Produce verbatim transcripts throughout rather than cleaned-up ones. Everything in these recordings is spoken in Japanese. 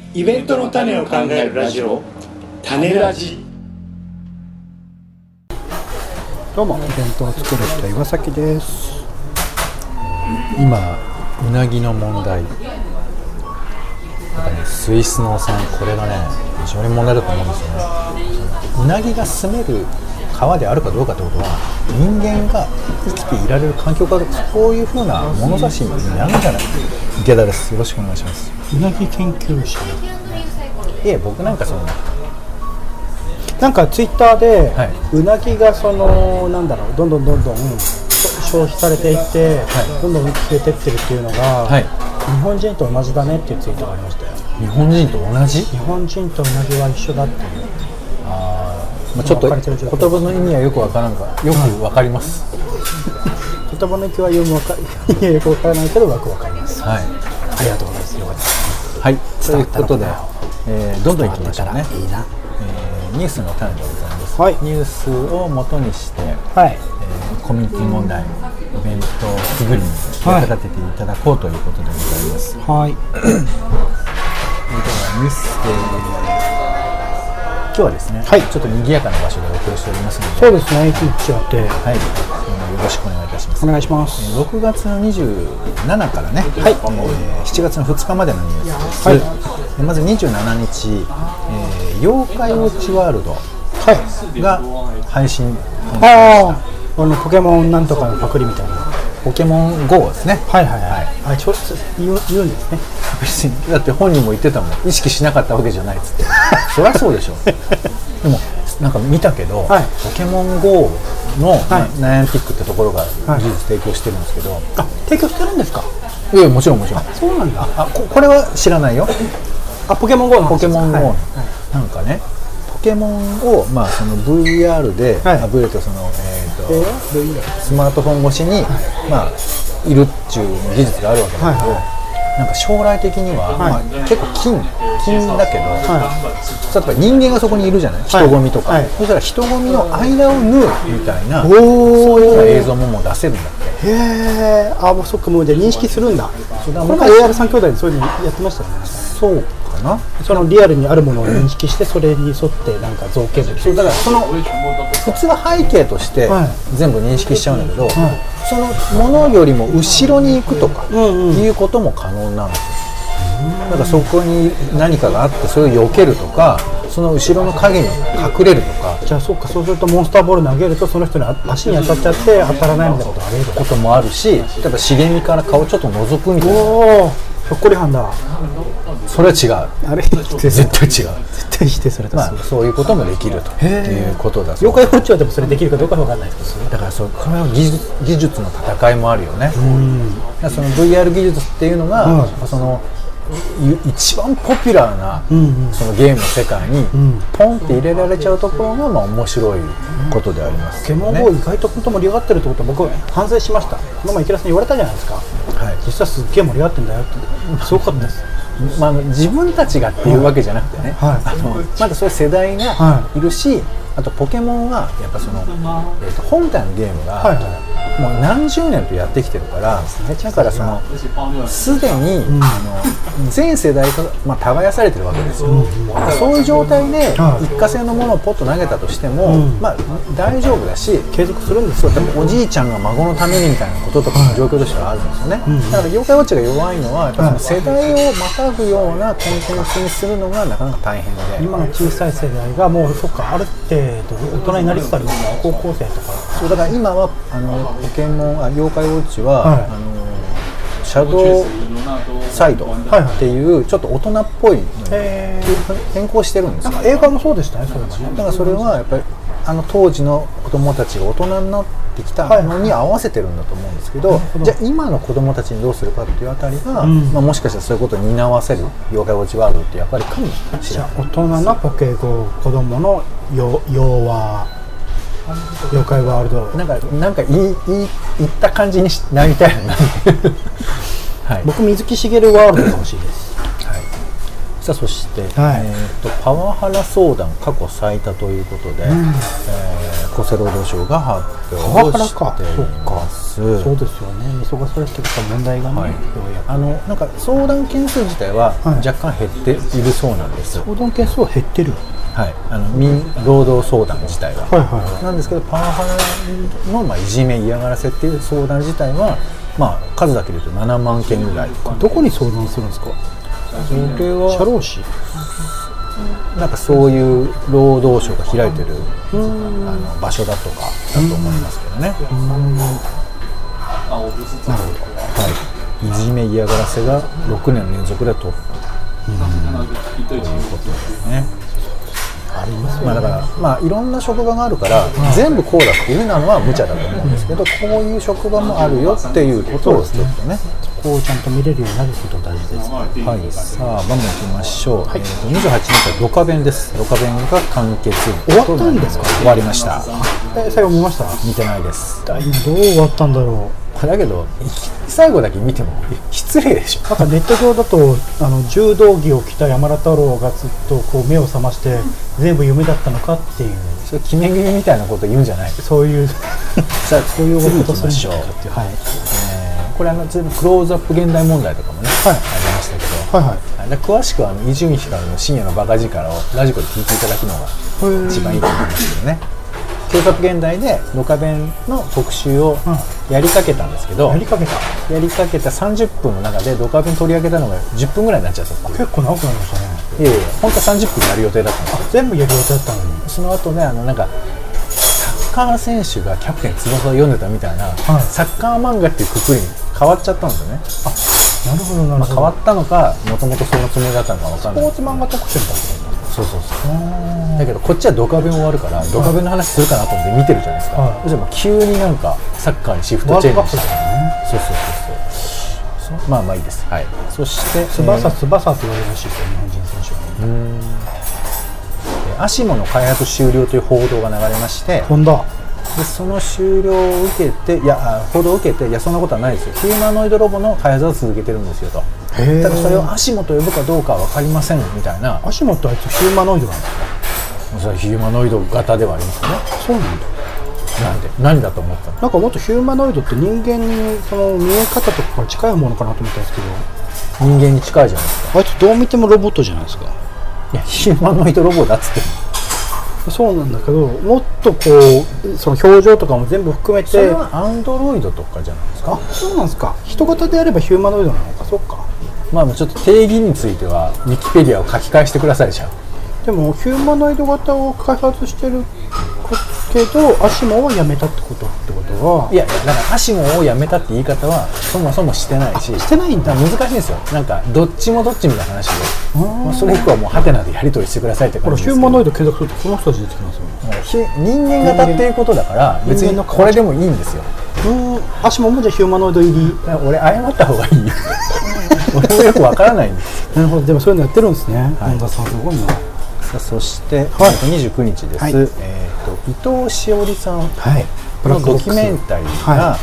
イベントの種を考えるラジオ、種ラジ。 どうも、イベントを作る人岩崎です。 今うなぎの問題、やっぱね、スイスの産、これがね非常に問題だと思うんですよね。うなぎが住める川であるかどうかということは、人間が生きていられる環境かどうか、そういうふうな物差しになるんじゃない。池田です。よろしくお願いします。 うなぎ研究者。 いえ、僕なんかそのなんかツイッターで、 はい、 うなぎがそのなんだろう、どんどんどんどん消費されていって、はい、どんどん消えていってるっていうのが、はい、日本人と同じだねっていうツイートがありましたよ。 日本人と同じ？ 日本人とうなぎは一緒だっていう。 あ、まあ、ちょっと言葉の意味はよくわからんが、よくわかります。 言葉の意味はよくわか意味はよくわからないけど、よくわかります。 はい。 ありがとうございます。よかったです。 はい。ということで、えー、どんどんいきましょうね。 いいな。 えー、ニュースの種でございます。 はい。 ニュースを元にして、はい、えー、コミュニティ問題、イベント作りに役立てていただこうということでございます。 はい。 ではニュース、えー、今日はですね、はい、ちょっと賑やかな場所でお送りしておりますので、 そうですね、いつも違って、 はい、よろしくお願いいたします。 お願いします。 ろくがつのにじゅうしちからね、はい、えー、しちがつのふつかまでのニュースです。はい、まずにじゅうしちにち、えー、妖怪ウォッチワールドが配信、 はい、ああ、あのポケモンなんとかのパクリみたいな。 ポケモン ゴー ですね。 はいはいはい。あ、ちょっと言う、言うんですね。 別にだって本人も言ってたもん、意識しなかったわけじゃないっつって。そりゃそうでしょ。でもなんか見たけど、はい、ポケモン ゴー の、はい、ナイアンティックってところが技術提供してるんですけど、はい、 あ、提供してるんですか？ いや、もちろんもちろん。 そうなんだ。 あ、こ、これは知らないよ。 あ、ポケモン ゴー のポケモン ゴー の、はい、なんかね、ポケモンを、まあ、その ブイアール で、はい、ブイアール とその、えーとえー、スマートフォン越しに、はい、まあ、いるっていう技術があるわけだけど、はいはい、なんか将来的には、はい、まあ、結構近近だけど、はい、例えば人間がそこにいるじゃない、人混みとか、はいはい、そしたら人混みの間を縫うみたいな、そういうような映像ももう出せるんだって。 へえ、あ、もうそっか、もうじゃあ認識するんだ。これも エーアール 三兄弟でそういうのやってましたよね。 そうかな。 そのリアルにあるものを認識して、それに沿ってなんか造形物、 そうだからその普通は背景として全部認識しちゃうんだけど、はい、そのものよりも後ろに行くとかいうことも可能なんですよ。だからそこに何かがあってそれを避けるとか、その後ろの影に隠れるとか。 じゃあそうか、そうするとモンスターボール投げるとその人の足に当たっちゃって当たらないみたいなことあり得ることもあるし、例えば茂みから顔ちょっと覗くみたいな。 おー、ひょっこりはんだ。 それは違う。 あれ絶対違う。絶対否定された。 まあ、そういうこともできるということだそうです。 妖怪ウォッチはでもそれできるかどうかわかんないです。 だからそれ、これは技術、技術の戦いもあるよね。うん、だからその ブイアール 技術っていうのが、うん、その一番ポピュラーな、うんうん、そのゲームの世界にポンって入れられちゃうところがまあ面白いことであります、ね。 ポケモン ゴー 意外と本当盛り上がってるってことは僕反省しました。今も池田さん言われたじゃないですか。はい、実はすっげえ盛り上がってんだよって。すごかったです。 まあ、自分たちがっていうわけじゃなくてね、はい、あのまだそういう世代がいるし、はい、あとポケモンはやっぱその、えー、と本体のゲームが、はいはい、もう何十年とやってきてるから、だからそのすでに、うん、あの全世代が、まあ、耕されてるわけですよ、うん、そういう状態で一過性のものをポッと投げたとしても、うん、まあ、大丈夫だし継続するんですよ。でもおじいちゃんが孫のためにみたいなこととかの状況としてはあるんですよね、うん、だから妖怪ウォッチが弱いのはやっぱその世代をまたぐようなコンテンツにするのがなかなか大変で、 今の小さい世代がもうそっか、ある程度大人になりつつあるんですか、高校生とか。 そうだから今はあのポケモン、あ、妖怪ウォッチは、はい、あのシャドウサイドっていうちょっと大人っぽいのに変更してるんですよ。 なんか映画もそうでしたね、それはね。 だからそれはやっぱりあの当時の子供たちが大人になってきたのに合わせてるんだと思うんですけど、はい、じゃあ今の子供たちにどうするかっていうあたりが、うん、まあ、もしかしたらそういうことを担わせる妖怪ウォッチワールドっていう役割かもしれない。 大人のポケゴー、子供の妖和妖怪ワールド、 なんかなんか言い言った感じになりたいな、 はい、僕水木しげるワールドが欲しいです。 はい、さあそして、 はい、 えー、とパワハラ相談過去最多ということで、うん、えー、 厚生労働省が発表をしています。 そうですよね、忙しされてきた問題がね、はい、 あのなんか相談件数自体は若干減っているそうなんです、 はい、相談件数は減ってる、 はい、あの民労働相談自体は、 はいはいはい、 なんですけどパワハラの、まあ、いじめ嫌がらせっていう相談自体は、まあ、数だけで言うとななまんけんぐらい。 どこに相談するんですか？ それは社労士なんかそういう労働省が開いてるあの場所だとかだと思いますけどね。なるほど、はい、いじめ嫌がらせがろくねん連続でトップということですね。ありますよね。まあだからまあいろんな職場があるから、うん、全部こうだっていうのは無茶だと思うんですけど、こういう職場もあるよっていうことをちょっとね、 そこをちゃんと見れるようになることが大事です。 はい、さあバンバンいきましょう。はい、えー、とにじゅうはちにちはドカベンです。ドカベンが完結終わったんですか？ 終わりました。 え、最後見ました？ 見てないです。 どう終わったんだろう。 だけど最後だけ見ても失礼でしょ。 なんかネット上だとあの柔道着を着た山田太郎がずっとこう目を覚まして全部夢だったのかっていう、 それ決め組みたいなこと言うんじゃない。 そういうさあそういうことするんでしょう。はい、 えー、これあのクローズアップ現代問題とかもね、はい、ありましたけど、はいはい、で詳しくは伊集院光の深夜のバカ力をラジコで聞いていただくのが一番いいと思いますけどね。クローズアップ現代でドカベンの特集をやりかけたんですけど、 うん、やりかけたやりかけたさんじゅっぷんの中でドカベン取り上げたのがじゅっぷんぐらいになっちゃった。 結構長くなりましたね。 いやいや本当はさんじゅっぷんやる予定だったんです。 全部やる予定だったのに、 その後ね、あのなんかサッカー選手がキャプテン翼を読んでたみたいな、はい、サッカー漫画っていうくくりに変わっちゃったんですよね。 あ、なるほどなるほど、まあ、 変わったのかもともとそのつもりだったのか分かんない。 スポーツ漫画特集だった。 そうそうそう。だけどこっちはドカベン終わるからドカベンの話するかなと思って見てるじゃないですか、はい、そしたら急になんかサッカーにシフトチェンジして、ね、そうそうそうそう、まあまあいいです。はい。そして翼翼って言われるらしいですよ、日本人選手は、ね、うーん、アシモの開発終了という報道が流れまして、 飛んだ。 でその終了を受けて、いや報道を受けて、いやそんなことはないですよ、ヒューマノイドロボの開発を続けてるんですよと。ただそれをアシモと呼ぶかどうかは分かりませんみたいな。 アシモってあいつヒューマノイドなんですか？ それヒューマノイド型ではありますね。 そうなんだ。 なんで何だと思ったの？ なんかもっとヒューマノイドって人間にその見え方とかから近いものかなと思ったんですけど、 人間に近いじゃないですか。 あいつどう見てもロボットじゃないですか。 いやヒューマノイドロボだっつってそうなんだけど、もっとこうその表情とかも全部含めて、 それはアンドロイドとかじゃないですか。 あ、そうなんですか。人型であればヒューマノイドなのか。そっか。 まあちょっと定義についてはウィキペディアを書き換えしてください。じゃあでもヒューマノイド型を開発してるけどアシモはやめたってことってことは、 いやだからアシモをやめたって言い方はそもそもしてないし、 してないんだ。 難しいんですよ。なんかどっちもどっちみたいな話で、まあ、それ以降はもうハテナでやり取りしてくださいって感じですけど、 ヒューマノイド継続するとこの人たち出てきますよね。 人間型っていうことだから別にこれでもいいんですよ。 うん、アシモもじゃあヒューマノイド入り。 俺謝った方がいいよ俺もよくわからないんです。 なるほど。でもそういうのやってるんですね。本田さんすごいな。 そして、はい、にじゅうくにちです、はい、えー、と伊藤詩織さんのドキュメンタリーが、はい、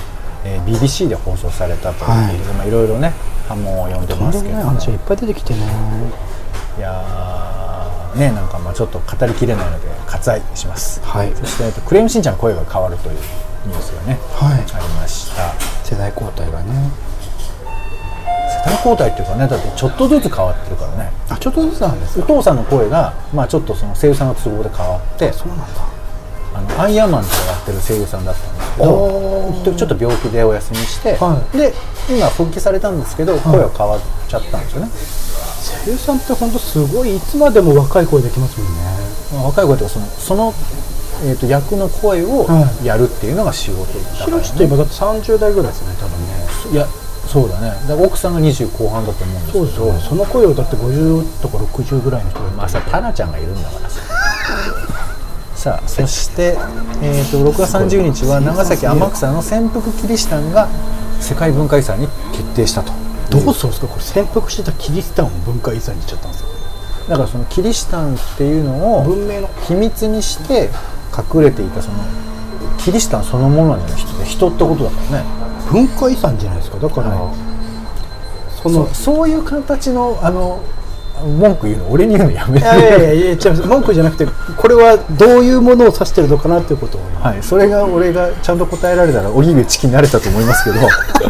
えー、ビービーシー で放送されたという、はい、まあ、いろいろね波紋を呼んでますけど、ね、 話がいっぱい出てきてね。 いやーね、なんかまあちょっと語りきれないので割愛します、はい、そして、えー、とクレヨンしんちゃんの声が変わるというニュースがね、はい、ありました。 世代交代がね、 世代交代っていうかね、だってちょっとずつ変わってるからね。 あ、ちょっとずつなんですか。 お父さんの声が、まあ、ちょっとその声優さんの都合で変わって、 そうなんだ。 あのアイアンマンとかやってる声優さんだったんですけど、ちょっと病気でお休みして、はい、で今復帰されたんですけど、はい、声は変わっちゃったんですよね。 声優さんって本当すごい、いつまでも若い声できますもんね。 まあ、若い声とかそのそのえー、と役の声をやるっていうのが仕事だからね。 ヒロシって今だってさんじゅうだいぐらいですね、多分ね。いや、 そうだね。だから奥さんがにじゅう後半だと思うんですけど、 そうですよね。その声をだってごじゅうとかろくじゅうぐらいの人がいて、 まあさ、タナちゃんがいるんだからささあ、そして、えー、とろくがつさんじゅうにちは長崎天草の潜伏キリシタンが世界文化遺産に決定したと。 どうするんですかこれ。潜伏してたキリシタンを文化遺産にしちゃったんですよ。 だからそのキリシタンっていうのを文明の秘密にして隠れていたそのキリシタンそのものなんじゃない。人ってことだからね。 文化遺産じゃないですか。だから、はい、そのそ, そういう形のあの文句言うの俺に言うのやめて。 いやいやいや違う、文句じゃなくてこれはどういうものを指してるのかなっていうことを、 はい、それが俺がちゃんと答えられたらオリーブチキになれたと思いますけど。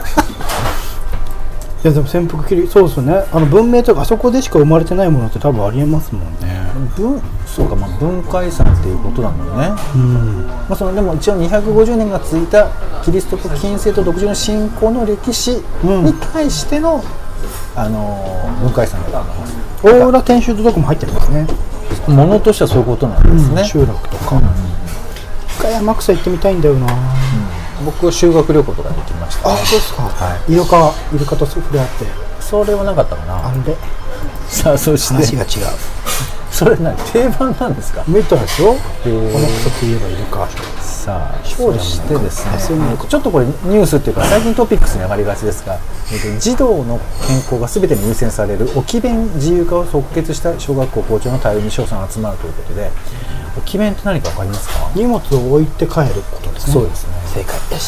いやでも潜伏キリそうですよね。あの文明とかあそこでしか生まれてないものって多分ありえますもんね。 文そうか、まあ、文化遺産っていうことなのね。うん、まあ、そのでも一応にひゃくごじゅうねんが続いたキリスト教近世と独自の信仰の歴史に対しての、うん、あのー、文化遺産だと思います。 大浦天主堂とかも入ってるんですね。 ものとしてはそういうことなんですね、 うん、集落とか、うん、一回天草行ってみたいんだよな、うん、 僕は修学旅行とかで行きました、ね、 あ、そうですか、はい、イルカイルカと触れ合って。それはなかったかな。あれさあ、そして話が違う。 それ何定番なんですか。 見たですよ、この草といえばイルカ。 さあ、そしてですね、ちょっとこれニュースっていうか最近トピックスに上がりがちですが、児童の健康が全てに優先される置き弁自由化を即決した小学校校長の対応に賞賛が集まるということで、置き弁って何か分かりますか。 荷物を置いて帰ることですね。 そうですね、 正解です。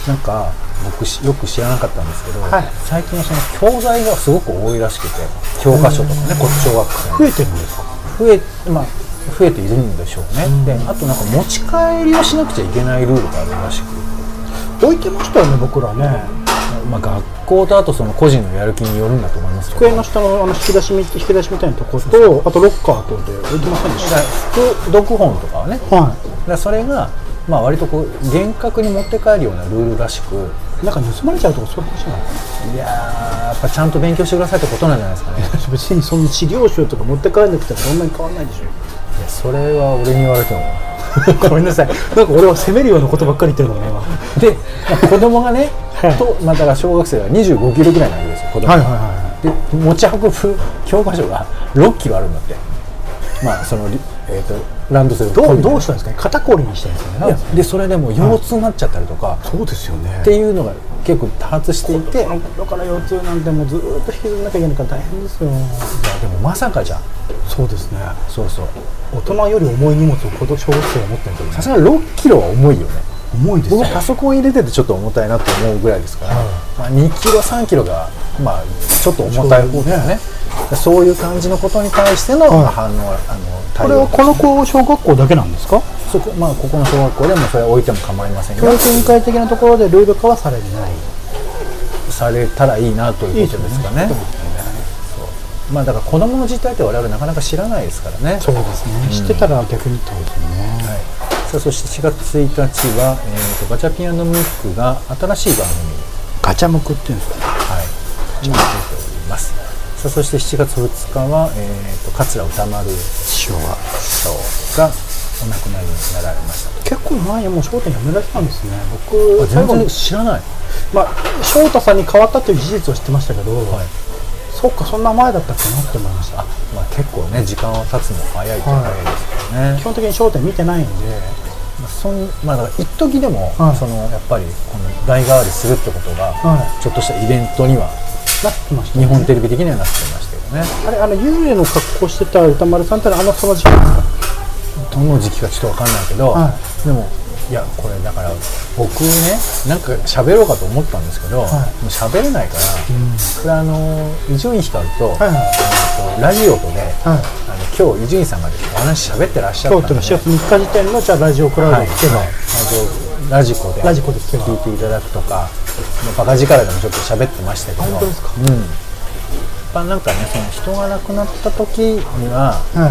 なんか僕よく知らなかったんですけど、 はい、 最近はその教材がすごく多いらしくて、教科書とかね、こっち小学生増えてるんですか。 増え、まあ、増えているんでしょうね、うん、であとなんか持ち帰りをしなくちゃいけないルールがあるらしく、 置いてましたよね僕らね。 まあ、学校とあとその個人のやる気によるんだと思いますけど、 机の下のあの引き出しみ引き出しみたいなところと、あとロッカーとで置いてませんでした。 副読本とかはね、はい、だそれがまあ割とこう厳格に持って帰るようなルールらしく、 なんか盗まれちゃうとかそういう話なの。 いやー、やっぱちゃんと勉強してくださいってことなんじゃないですかね。 別にその資料集とか持って帰らなくてもそんなに変わらないでしょ。いや、それは俺に言われてもごめんなさい、なんか俺は責めるようなことばっかり言ってるのね今で、まあ、子供がねと、まあ、だから小学生がにじゅうごキロぐらいなわけですよ、子供が、はいはいはい、で持ち運ぶ教科書がろっキロあるんだって。まあその、えー、とランドセルどう、どうしたんですかね。肩こりにしてるんですよね。 いやでそれでも腰痛になっちゃったりとか、 そうですよね、 っていうのが結構多発していて、 だから腰痛なんてもうずっと引きずらなきゃいけないから大変ですよ。いやでもまさかじゃん。 そうですね。 そうそう、 大人より重い荷物を子供小学生が持ってるんですよね。 さすがにろっキロは重いよね。 重いですよ。 僕パソコン入れててちょっと重たいなと思うぐらいですから、はい、まあ、にキロさんキロがまあちょっと重たい方だよね。そういう感じのことに対しての反応、はい、あの対応。 これはこの子小学校だけなんですか。 そこ、まあ、ここの小学校でもそれは置いても構いませんが、 教育委員会的なところでルール化はされないされたらいいなということですかね。まあだから子どもの実態って我々なかなか知らないですからね。 そうですね、うん、知ってたら逆にってことですね、はい。 さあ、そしてしがつついたちは、えー、とガチャピン&ムックが新しい番組ガチャムクっていうんですかね、 はい、始めております。さあ、そしてしちがつふつかは、えー、と桂歌丸師匠がお亡くなりになられました。 結構前もう笑点やめられたんですね。僕全然知らない。 まあ翔太さんに変わったという事実を知ってましたけど、はい、そっか、そんな前だったっけなって思いました。 あ、まあ、結構ね時間は経つの早いと早いですからね、はい、 基本的に笑点見てないんで、 まあ、そんまあだから一時でも、はい、そのやっぱりこの代替わりするってことが、はい、ちょっとしたイベントにはなってました、ね、日本テレビ的にはなってましたけどね。 あれ、あの幽霊の格好してた歌丸さんってのはあのその時期ですか。 どの時期かちょっと分かんないけど、はい、でもいやこれだから僕ねなんか喋ろうかと思ったんですけど、はい、もう喋れないから、うん、これあの伊集院光と、はいはい、とラジオとで、はい、あの今日伊集院さんがお話喋ってらっしゃったんで、 今日のしがつみっか時点のじゃあラジオクラウドで聞けば、はい、 ラジコでラジコで聞いていただくとか、バカ力でもちょっと喋ってましたけど、 本当ですか。 うん、やっぱなんかねその人が亡くなった時には、はい、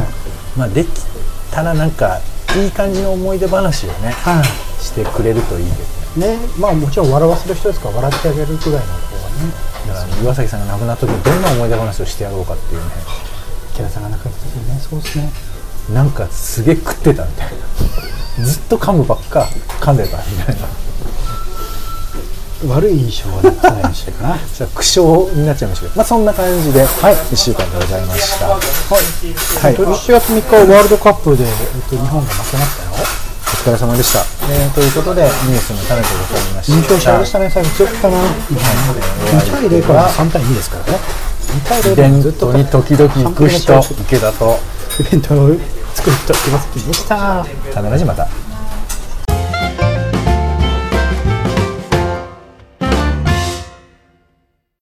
まあできたらなんかいい感じの思い出話をね、はい、してくれるといいですね。 ね、まあもちろん笑わせる人ですから笑ってあげるくらいの方がね。 だから岩崎さんが亡くなった時にどんな思い出話をしてやろうかっていうね。 池田さんが亡くなった時にね、そうですね。 なんかすげえ食ってたみたいな。ずっと噛むばっか噛んでたみたいな。 悪い印象は出さないようにしてるかな。 じゃあ苦笑になっちゃいましたけど、まあそんな感じで、はい、いっしゅうかんでございました。はい。 はい、しちがつみっかはワールドカップで、えっと、日本が負けましたよ。 お疲れ様でした。えー、ということでニュースの種でございました。 優勝者でしたね。最後強かったな。にたいゼロからさんたいにですからね。にたいゼロイベントに時々行く人、池田とイベントを作る人、岩崎でした。 種ラジまた。